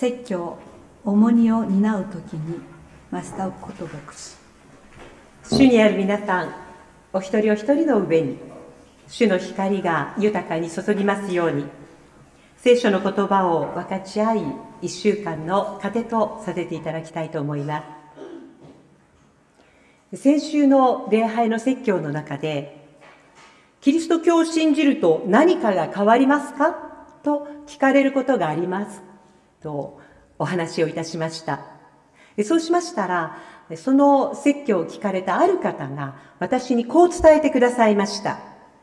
説教重荷を担うときにマスターこと牧師。 主にある皆さん、お一人お一人の上に主の光が豊かに注ぎますように、聖書の言葉を分かち合い、一週間の糧とさせていただきたいと思います。先週の礼拝の説教の中で、キリスト教を信じると何かが変わりますかと聞かれることがありますとお話をいたしました。そうしましたら、その説教を聞かれたある方が私にこう伝えてくださいました。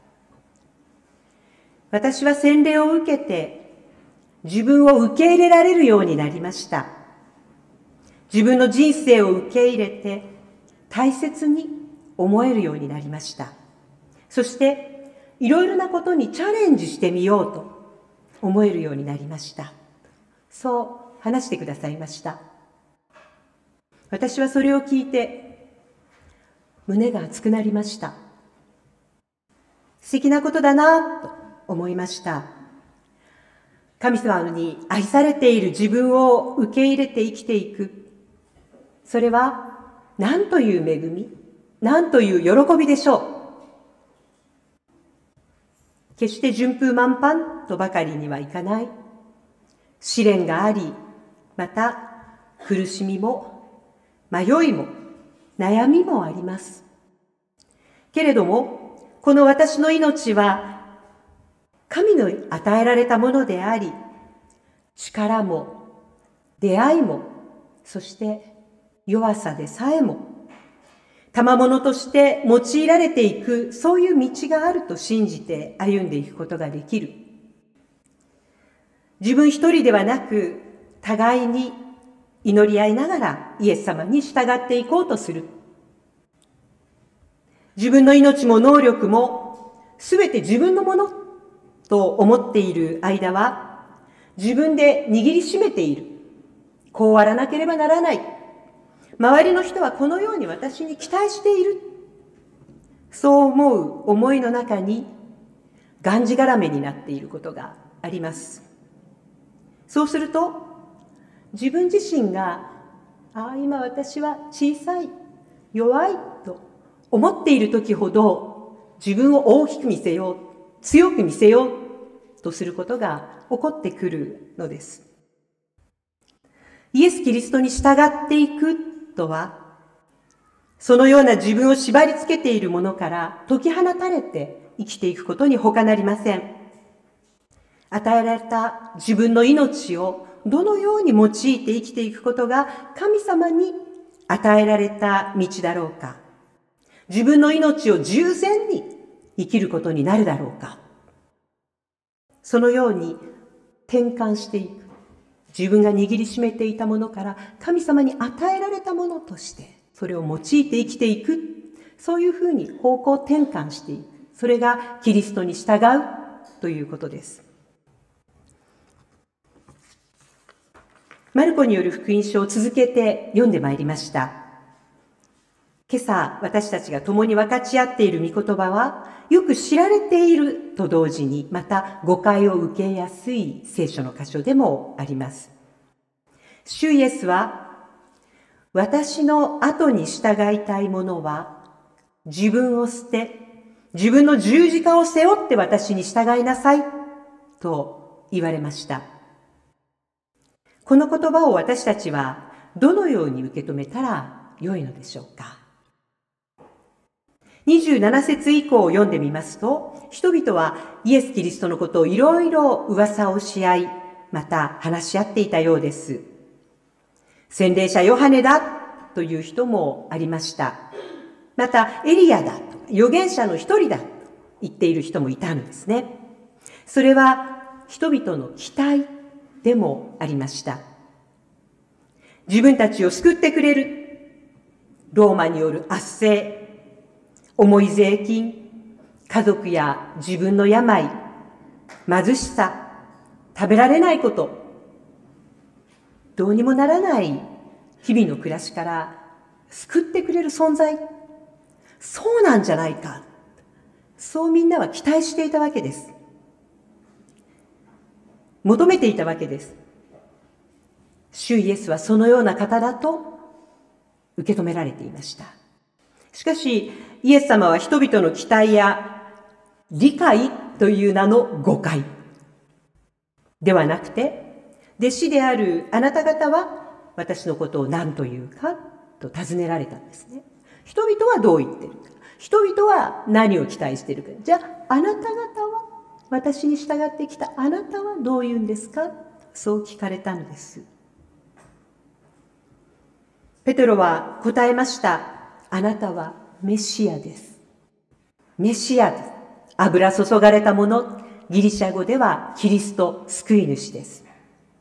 私は洗礼を受けて自分を受け入れられるようになりました。自分の人生を受け入れて大切に思えるようになりました。そしていろいろなことにチャレンジしてみようと思えるようになりました。そう話してくださいました。私はそれを聞いて胸が熱くなりました。素敵なことだなと思いました。神様に愛されている自分を受け入れて生きていく。それは何という恵み、何という喜びでしょう。決して順風満帆とばかりにはいかない。試練があり、また苦しみも迷いも悩みもあります。けれども、この私の命は神の与えられたものであり、力も出会いも、そして弱さでさえも、賜物として用いられていく、そういう道があると信じて歩んでいくことができる。自分一人ではなく、互いに祈り合いながらイエス様に従っていこうとする。自分の命も能力もすべて自分のものと思っている間は、自分で握りしめている。こうあらなければならない。周りの人はこのように私に期待している。そう思う思いの中にがんじがらめになっていることがあります。そうすると、自分自身が、今私は小さい、弱いと思っている時ほど、自分を大きく見せよう、強く見せようとすることが起こってくるのです。イエス・キリストに従っていくとは、そのような自分を縛り付けているものから解き放たれて生きていくことに他なりません。与えられた自分の命をどのように用いて生きていくことが神様に与えられた道だろうか。自分の命を従前に生きることになるだろうか。そのように転換していく。自分が握りしめていたものから神様に与えられたものとしてそれを用いて生きていく。そういうふうに方向転換していく。それがキリストに従うということです。マルコによる福音書を続けて読んでまいりました。今朝私たちが共に分かち合っている御言葉はよく知られていると同時にまた誤解を受けやすい聖書の箇所でもあります。主イエスは私の後に従いたい者は自分を捨て自分の十字架を背負って私に従いなさいと言われました。この言葉を私たちはどのように受け止めたらよいのでしょうか。27節以降を読んでみますと、人々はイエス・キリストのことをいろいろ噂をし合い、また話し合っていたようです。洗礼者ヨハネだという人もありました。またエリアだとか預言者の一人だと言っている人もいたのですね。それは人々の期待でもありました。自分たちを救ってくれるローマによる圧政、重い税金、家族や自分の病、貧しさ、食べられないこと、どうにもならない日々の暮らしから救ってくれる存在、そうなんじゃないか、そうみんなは期待していたわけです。求めていたわけです。 主イエスはそのような方だと受け止められていました。しかし、イエス様は人々の期待や理解という名の誤解ではなくて、弟子であるあなた方は私のことを何というかと尋ねられたんですね。人々はどう言ってるか。人々は何を期待しているか。じゃあ、あなた方は、私に従ってきたあなたはどう言うんですか？そう聞かれたのです。ペテロは答えました。あなたはメシアです。メシアです。油注がれたもの、ギリシャ語ではキリスト、救い主です。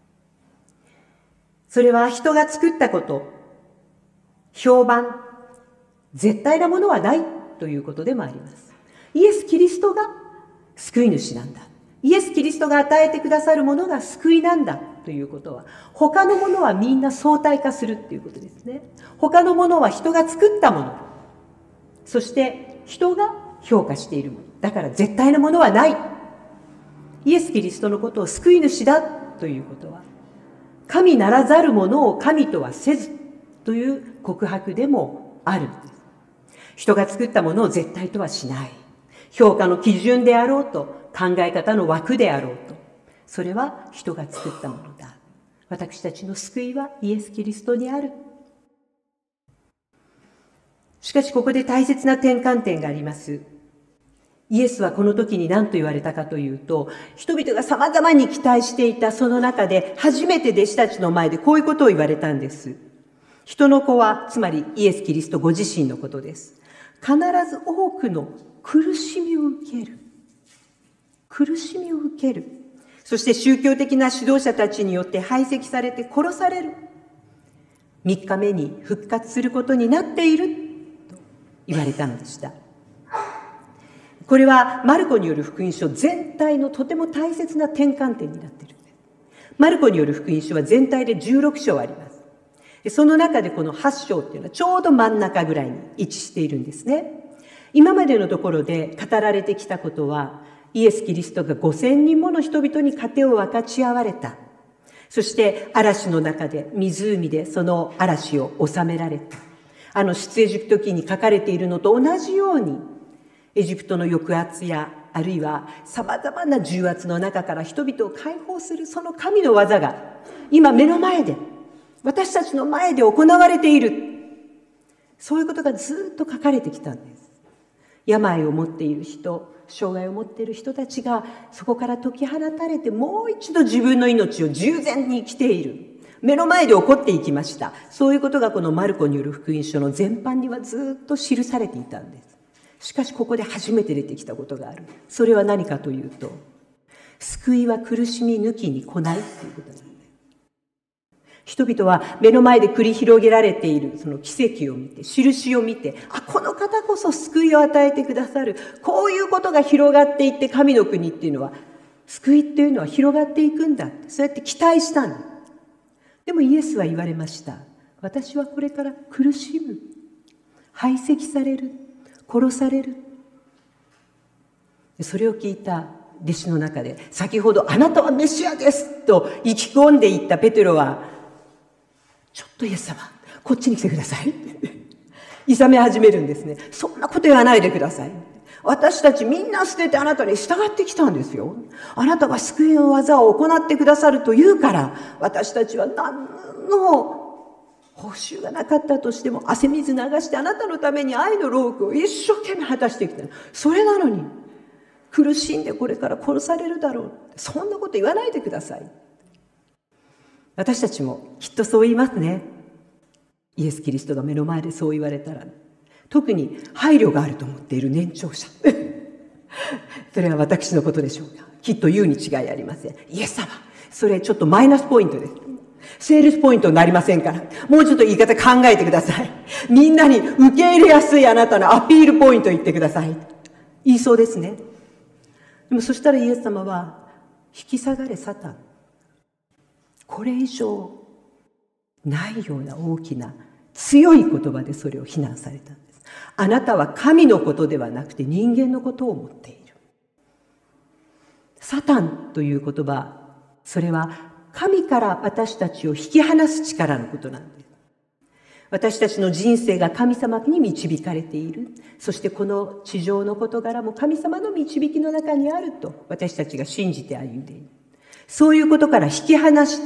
それは人が作ったこと、評判、絶対なものはないということでもあります。イエス・キリストが救い主なんだ。イエス・キリストが与えてくださるものが救いなんだということは、他のものはみんな相対化するということですね。他のものは人が作ったもの。そして人が評価しているもの。だから絶対なものはない。イエス・キリストのことを救い主だということは、神ならざるものを神とはせずという告白でもあるんです。人が作ったものを絶対とはしない。評価の基準であろうと、考え方の枠であろうと、それは人が作ったものだ。私たちの救いはイエス・キリストにある。しかしここで大切な転換点があります。イエスはこの時に何と言われたかというと、人々が様々に期待していたその中で初めて弟子たちの前でこういうことを言われたんです。人の子は、つまりイエス・キリストご自身のことです。必ず多くの苦しみを受ける。苦しみを受ける。そして宗教的な指導者たちによって排斥されて殺される。3日目に復活することになっていると言われたのでした。これはマルコによる福音書全体のとても大切な転換点になっているんです。マルコによる福音書は全体で16章あります。その中でこの8章っていうのはちょうど真ん中ぐらいに位置しているんですね。今までのところで語られてきたことは、イエス・キリストが5000人もの人々に糧を分かち合われた。そして嵐の中で、湖でその嵐を収められた。出エジプト記に書かれているのと同じように、エジプトの抑圧や、あるいは様々な重圧の中から人々を解放するその神の技が、今目の前で、私たちの前で行われている。そういうことがずっと書かれてきたんです。病を持っている人、障害を持っている人たちがそこから解き放たれてもう一度自分の命を従前に生きている。目の前で起こっていきました。そういうことがこのマルコによる福音書の全般にはずっと記されていたんです。しかしここで初めて出てきたことがある。それは何かというと、救いは苦しみ抜きに来ないということなんです。人々は目の前で繰り広げられているその奇跡を見て、印を見て、この方こそ救いを与えてくださる。こういうことが広がっていって神の国っていうのは、救いっていうのは広がっていくんだ。そうやって期待したんだ。でもイエスは言われました。私はこれから苦しむ。排斥される。殺される。それを聞いた弟子の中で、先ほどあなたはメシアですと意気込んでいったペテロは、ちょっとイエス様、こっちに来てください。いさめ始めるんですね。そんなこと言わないでください。私たちみんな捨ててあなたに従ってきたんですよ。あなたが救いの技を行ってくださるというから、私たちは何の報酬がなかったとしても汗水流してあなたのために愛の労苦を一生懸命果たしてきた。それなのに、苦しんでこれから殺されるだろう。そんなこと言わないでください。私たちもきっとそう言いますね。イエス・キリストが目の前でそう言われたら、特に配慮があると思っている年長者。それは私のことでしょうか。きっと言うに違いありません。イエス様、それちょっとマイナスポイントです。セールスポイントになりませんから、もうちょっと言い方考えてください。みんなに受け入れやすいあなたのアピールポイントを言ってください。言いそうですね。でもそしたらイエス様は、引き下がれサタン。これ以上ないような大きな強い言葉でそれを非難されたんです。あなたは神のことではなくて人間のことを思っている。サタンという言葉、それは神から私たちを引き離す力のことなんです。私たちの人生が神様に導かれている。そしてこの地上の事柄も神様の導きの中にあると私たちが信じて歩んでいる。そういうことから引き離して、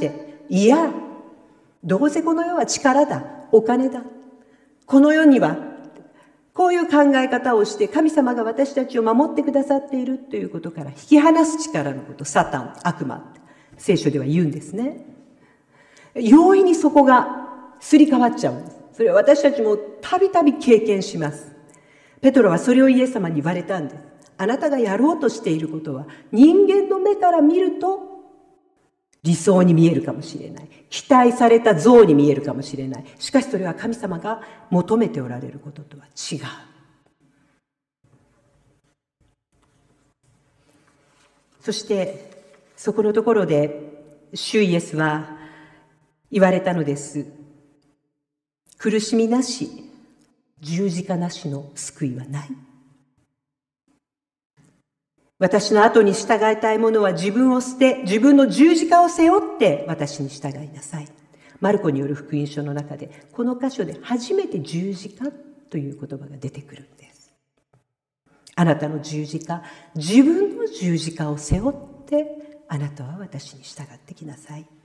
いや、どうせこの世は力だ、お金だ。この世にはこういう考え方をして神様が私たちを守ってくださっているということから引き離す力のこと、サタン、悪魔って聖書では言うんですね。容易にそこがすり替わっちゃうんです。それは私たちもたびたび経験します。ペトロはそれをイエス様に言われたんです。あなたがやろうとしていることは人間の目から見ると理想に見えるかもしれない。期待された像に見えるかもしれない。しかしそれは神様が求めておられることとは違う。そしてそこのところで主イエスは言われたのです。苦しみなし、十字架なしの救いはない。私の後に従いたい者は自分を捨て、自分の十字架を背負って私に従いなさい。マルコによる福音書の中で、この箇所で初めて十字架という言葉が出てくるんです。あなたの十字架、自分の十字架を背負って、あなたは私に従ってきなさい。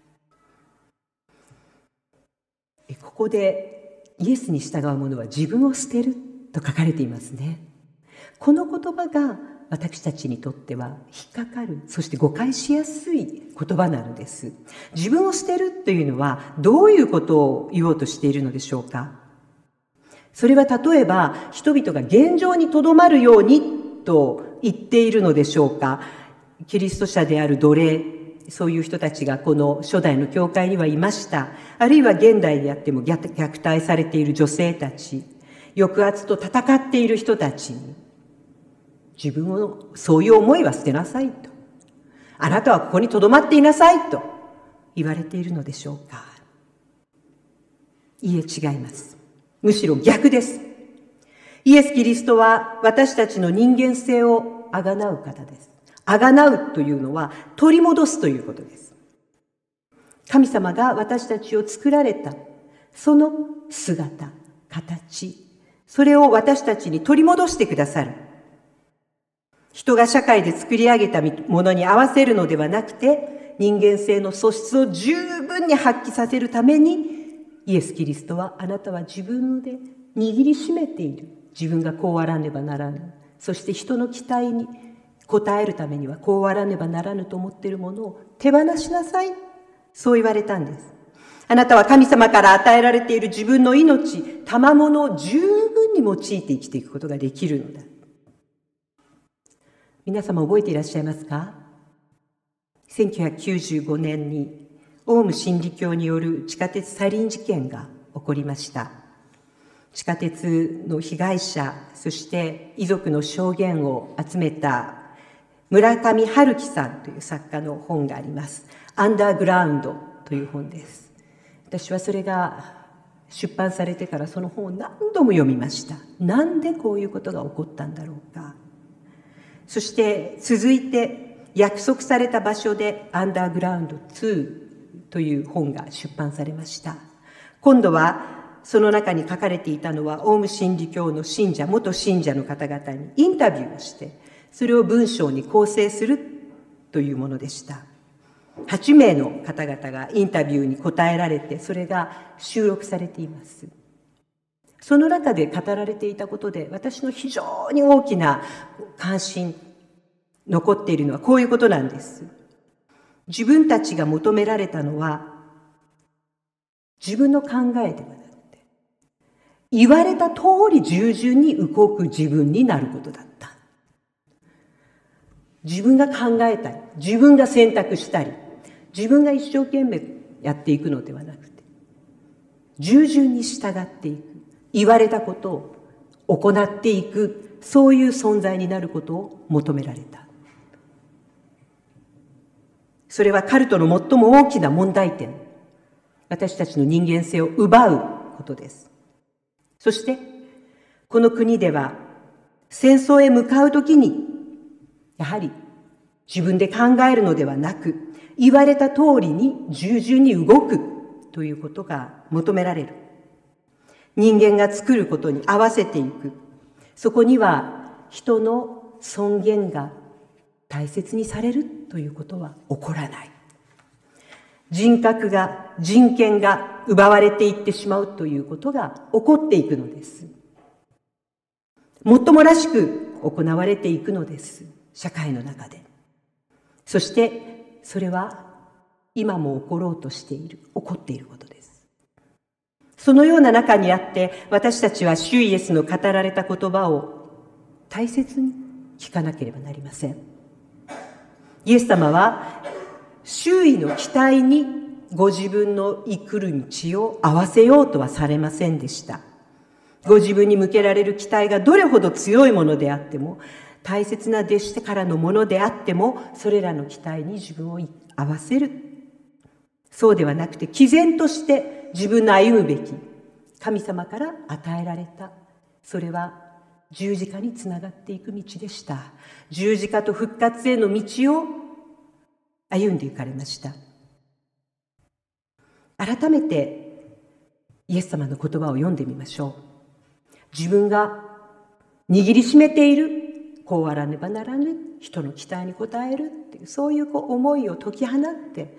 ここでイエスに従う者は自分を捨てると書かれていますね。この言葉が私たちにとっては引っかかる、そして誤解しやすい言葉なのです。自分を捨てるというのはどういうことを言おうとしているのでしょうか。それは例えば人々が現状にとどまるようにと言っているのでしょうか。キリスト者である奴隷、そういう人たちがこの初代の教会にはいました。あるいは現代であっても虐待されている女性たち、抑圧と戦っている人たちに、自分をそういう思いは捨てなさいと。あなたはここに留まっていなさいと言われているのでしょうか。いいえ、違います。むしろ逆です。イエス・キリストは私たちの人間性をあがなう方です。あがなうというのは取り戻すということです。神様が私たちを作られた、その姿、形、それを私たちに取り戻してくださる。人が社会で作り上げたものに合わせるのではなくて、人間性の素質を十分に発揮させるために、イエス・キリストはあなたは自分で握りしめている。自分がこうあらねばならぬ。そして人の期待に応えるためにはこうあらねばならぬと思っているものを手放しなさい。そう言われたんです。あなたは神様から与えられている自分の命、賜物を十分に用いて生きていくことができるのだ。皆様覚えていらっしゃいますか？ 1995 年にオウム真理教による地下鉄サリン事件が起こりました。地下鉄の被害者、そして遺族の証言を集めた村上春樹さんという作家の本があります。アンダーグラウンドという本です。私はそれが出版されてからその本を何度も読みました。なんでこういうことが起こったんだろうか。そして続いて約束された場所でアンダーグラウンド2という本が出版されました。今度はその中に書かれていたのはオウム真理教の信者、元信者の方々にインタビューをして、それを文章に構成するというものでした。8名の方々がインタビューに答えられて、それが収録されています。その中で語られていたことで、私の非常に大きな関心、残っているのはこういうことなんです。自分たちが求められたのは、自分の考えではなくて、言われた通り従順に動く自分になることだった。自分が考えたり、自分が選択したり、自分が一生懸命やっていくのではなくて、従順に従っていく、言われたことを行っていく、そういう存在になることを求められた。それはカルトの最も大きな問題点、私たちの人間性を奪うことです。そして、この国では戦争へ向かうときに、やはり自分で考えるのではなく、 言われた通りに従順に動くということが求められる。人間が作ることに合わせていく。そこには人の尊厳が大切にされるということは起こらない。人格が、人権が奪われていってしまうということが起こっていくのです。もっともらしく行われていくのです。社会の中で。そしてそれは今も起ころうとしている、起こっていることです。そのような中にあって私たちは主イエスの語られた言葉を大切に聞かなければなりません。イエス様は周囲の期待にご自分の生くる道を合わせようとはされませんでした。ご自分に向けられる期待がどれほど強いものであっても、大切な弟子からのものであっても、それらの期待に自分を合わせる。そうではなくて、毅然として自分の歩むべき神様から与えられた、それは十字架につながっていく道でした。十字架と復活への道を歩んでいかれました。改めてイエス様の言葉を読んでみましょう。自分が握りしめている、こうあらねばならぬ人の期待に応えるっていう、そういう思いを解き放って、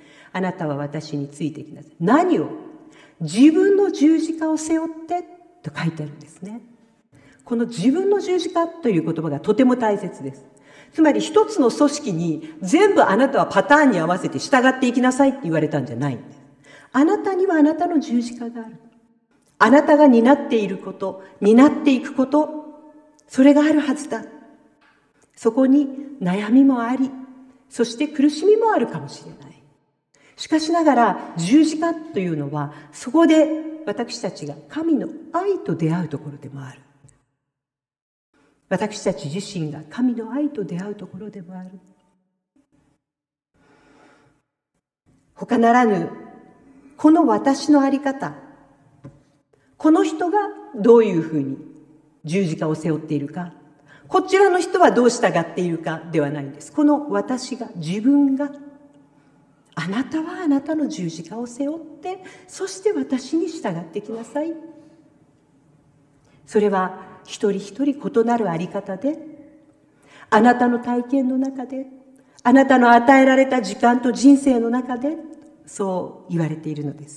あなたは私についてきなさい。何を？自分の十字架を背負ってと書いてあるんですね。この自分の十字架という言葉がとても大切です。つまり一つの組織に全部あなたはパターンに合わせて従っていきなさいって言われたんじゃないんです。あなたにはあなたの十字架がある。あなたが担っていること、担っていくこと、それがあるはずだ。そこに悩みもあり、そして苦しみもあるかもしれない。しかしながら十字架というのは、そこで私たちが神の愛と出会うところでもある。私たち自身が神の愛と出会うところでもある。他ならぬ、この私の在り方、この人がどういうふうに十字架を背負っているか、こちらの人はどう従っているかではないんです。この私が、自分が、あなたはあなたの十字架を背負って、そして私に従ってきなさい。それは一人一人異なる在り方で、あなたの体験の中で、あなたの与えられた時間と人生の中で、そう言われているのです。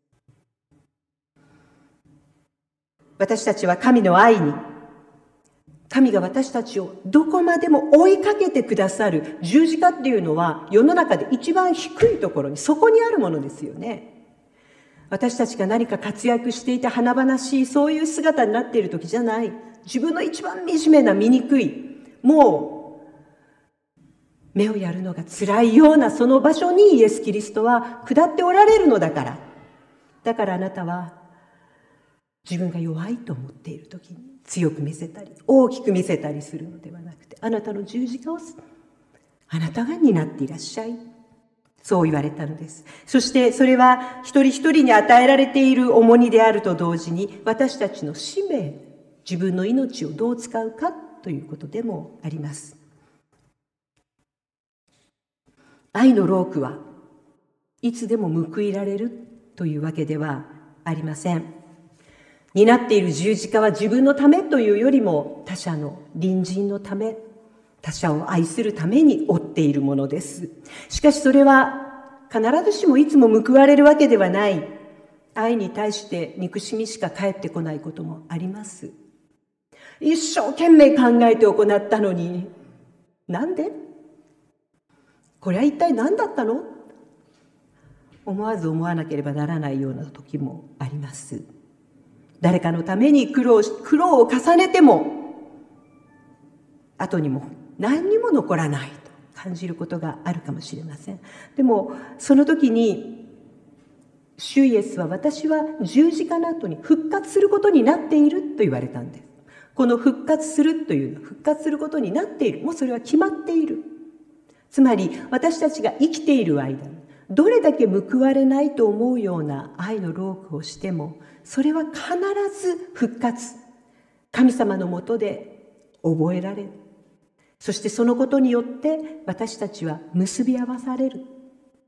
私たちは神の愛に、神が私たちをどこまでも追いかけてくださる十字架っていうのは、世の中で一番低いところに、そこにあるものですよね。私たちが何か活躍していて華々しい、そういう姿になっている時じゃない。自分の一番惨めな醜い、もう目をやるのが辛いようなその場所にイエス・キリストは下っておられるのだから。だからあなたは自分が弱いと思っている時に強く見せたり大きく見せたりするのではなくて、あなたの十字架をあなたが担っていらっしゃい。そう言われたのです。そしてそれは一人一人に与えられている重荷であると同時に、私たちの使命、自分の命をどう使うかということでもあります。愛のロークはいつでも報いられるというわけではありません。担っている十字架は自分のためというよりも他者の隣人のため、他者を愛するために負っているものです。しかしそれは必ずしもいつも報われるわけではない。愛に対して憎しみしか返ってこないこともあります。一生懸命考えて行ったのに、なんで？これは一体何だったの？思わず思わなければならないような時もあります。誰かのために苦労を重ねても、後にも何にも残らないと感じることがあるかもしれません。でもその時に主イエスは、私は十字架の後に復活することになっていると言われたんです。この復活するというのは、復活することになっている、もうそれは決まっている。つまり私たちが生きている間にどれだけ報われないと思うような愛の労苦をしても、それは必ず復活、神様のもとで覚えられる。そしてそのことによって私たちは結び合わされる。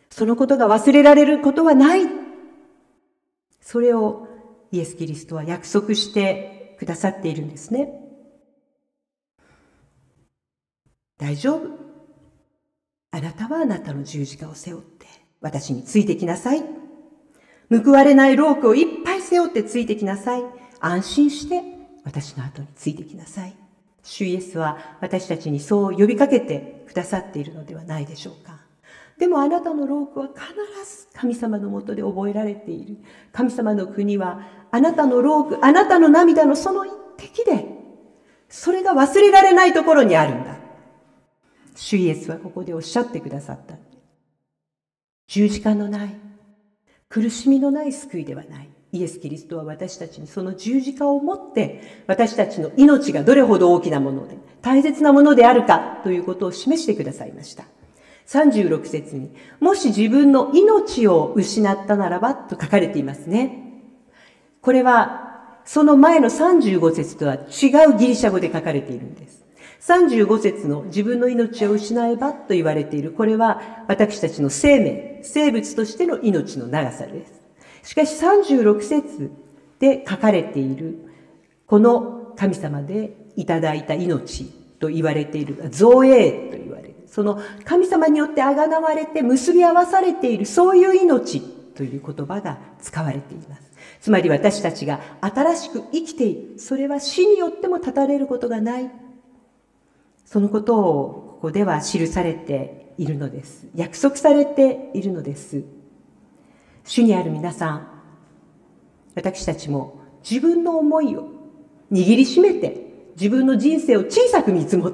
そのことが忘れられることはない。それをイエス・キリストは約束してくださっているんですね。大丈夫。あなたはあなたの十字架を背負って私についてきなさい。報われない労苦をいっぱい背負ってついてきなさい。安心して私の後についてきなさい。主イエスは私たちにそう呼びかけてくださっているのではないでしょうか。でもあなたの労苦は必ず神様のもとで覚えられている。神様の国はあなたの労苦、あなたの涙のその一滴で、それが忘れられないところにあるんだ。主イエスはここでおっしゃってくださった。十字架のない、苦しみのない救いではない。イエス・キリストは私たちにその十字架をもって、私たちの命がどれほど大きなもので、大切なものであるかということを示してくださいました。36節に、もし自分の命を失ったならばと書かれていますね。これは、その前の35節とは違うギリシャ語で書かれているんです。35節の自分の命を失えばと言われている、これは私たちの生命、生物としての命の長さです。しかし36節で書かれている、この神様でいただいた命と言われている、造営と言われる、その神様によってあがなわれて結び合わされている、そういう命という言葉が使われています。つまり私たちが新しく生きている、それは死によっても絶たれることがない。そのことをここでは記されているのです。約束されているのです。主にある皆さん、私たちも自分の思いを握りしめて、自分の人生を小さく見積もって、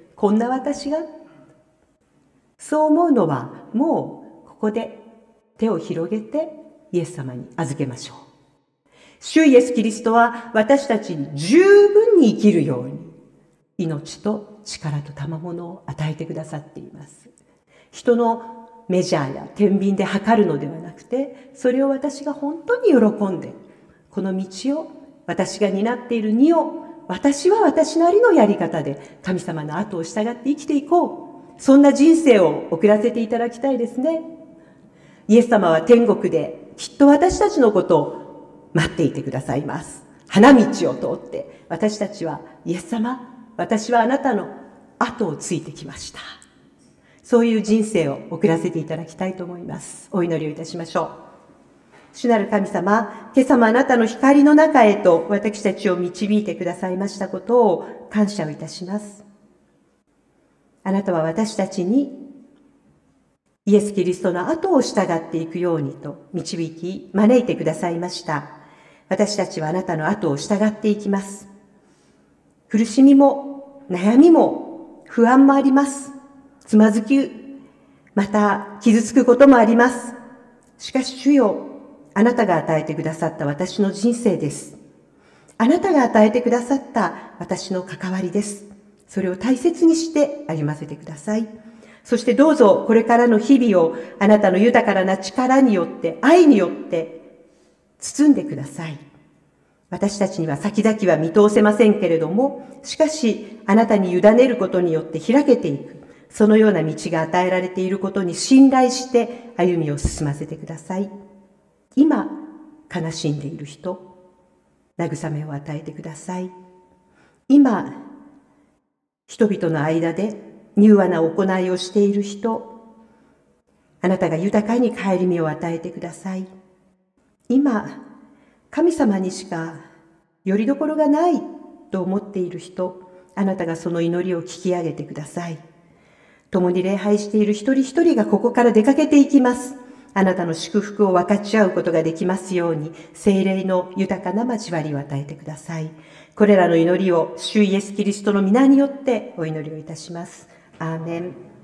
こんな私が、そう思うのはもうここで手を広げてイエス様に預けましょう。主イエスキリストは私たちに十分に生きるように、命と力と賜物を与えてくださっています。人のメジャーや天秤で測るのではなくて、それを私が本当に喜んで、この道を、私が担っている荷を、私は私なりのやり方で神様の後を従って生きていこう。そんな人生を送らせていただきたいですね。イエス様は天国できっと私たちのことを待っていてくださいます。花道を通って私たちは、イエス様、私はあなたの後をついてきました。そういう人生を送らせていただきたいと思います。お祈りをいたしましょう。主なる神様、今朝もあなたの光の中へと私たちを導いてくださいましたことを感謝をいたします。あなたは私たちにイエス・キリストの後を従っていくようにと導き、招いてくださいました。私たちはあなたの後を従っていきます。苦しみも悩みも不安もあります。つまずき、また傷つくこともあります。しかし主よ、あなたが与えてくださった私の人生です。あなたが与えてくださった私の関わりです。それを大切にして歩ませてください。そしてどうぞこれからの日々をあなたの豊かな力によって、愛によって包んでください。私たちには先々は見通せませんけれども、しかしあなたに委ねることによって開けていく、そのような道が与えられていることに信頼して歩みを進ませてください。今、悲しんでいる人、慰めを与えてください。今、人々の間で柔和な行いをしている人、あなたが豊かに顧みを与えてください。今、神様にしか拠り所がないと思っている人、あなたがその祈りを聞き上げてください。共に礼拝している一人一人がここから出かけていきます。あなたの祝福を分かち合うことができますように、聖霊の豊かな交わりを与えてください。これらの祈りを主イエスキリストの皆によってお祈りをいたします。アーメン。